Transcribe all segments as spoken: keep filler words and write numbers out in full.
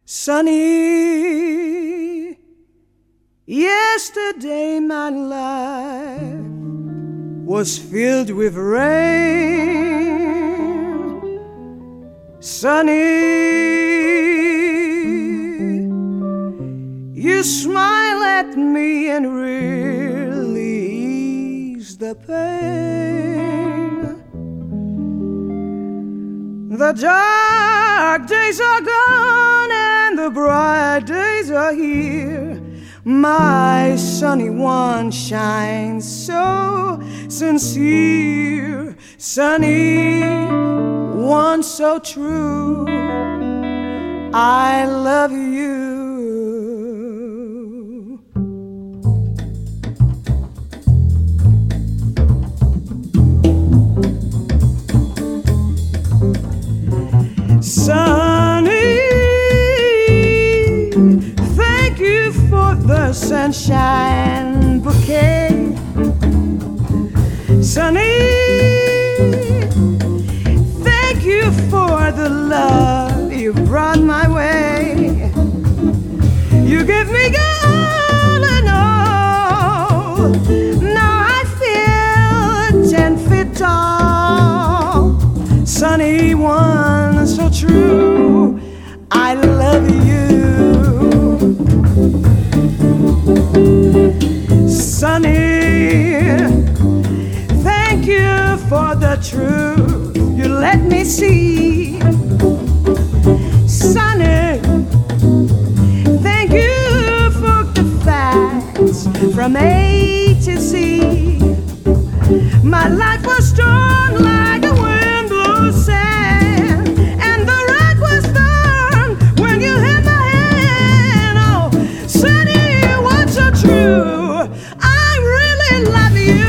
Sunny, yesterday my life was filled with rain. Sunny, you smile at me and really ease the pain. The dark days are gone and the bright days are here. My sunny one shines so sincere. Sunny one so true, I love you. Sunny, thank you for the sunshine bouquet. Sunny, thank you for the love you brought my way. You give me all and all. Now I feel ten feet tall. Sunny one, so true, I love you. Sunny, thank you for the truth you let me see. Sunny, thank you for the facts from A to Z. My life was torn like a wind blows sand, and the rock was firm when you hit my hand. Oh, Sunny, what's so true? I really love you.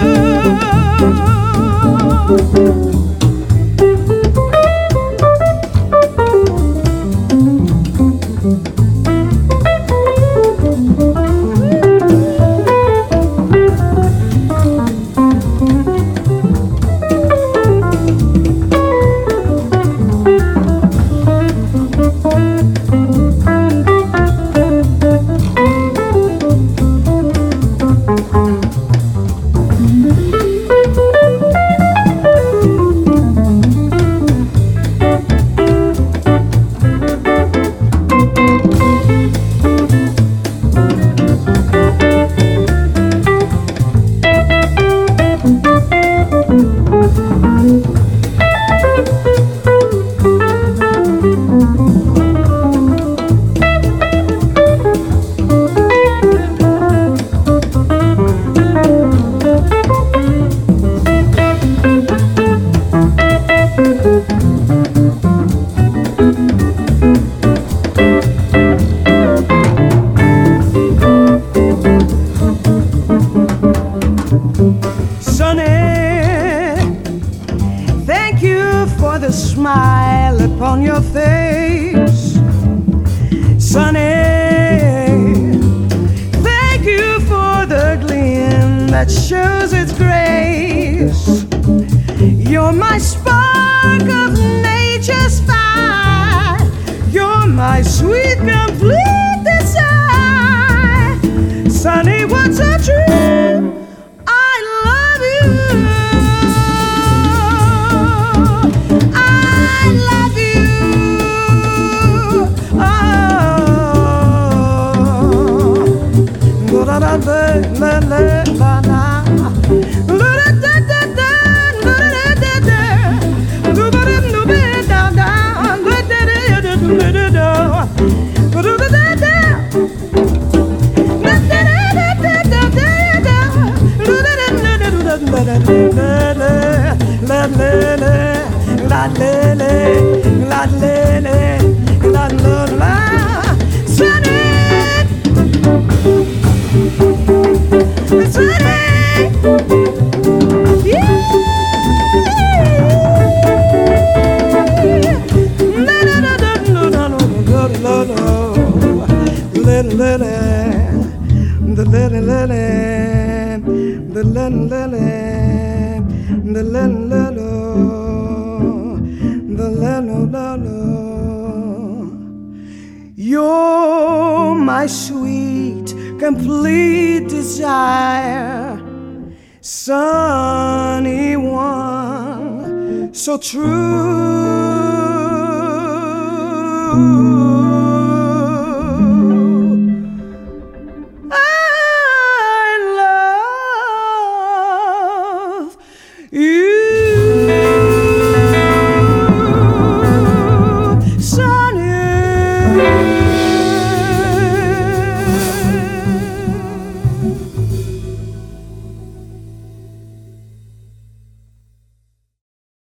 Smile upon your face. Sunny, thank you for the gleam that shows its grace. You're my spark of nature's fire. You're my sweet complete desire. Sunny, what's so true? I love you. The la la la la. You're my sweet, complete desire, sunny one, so true.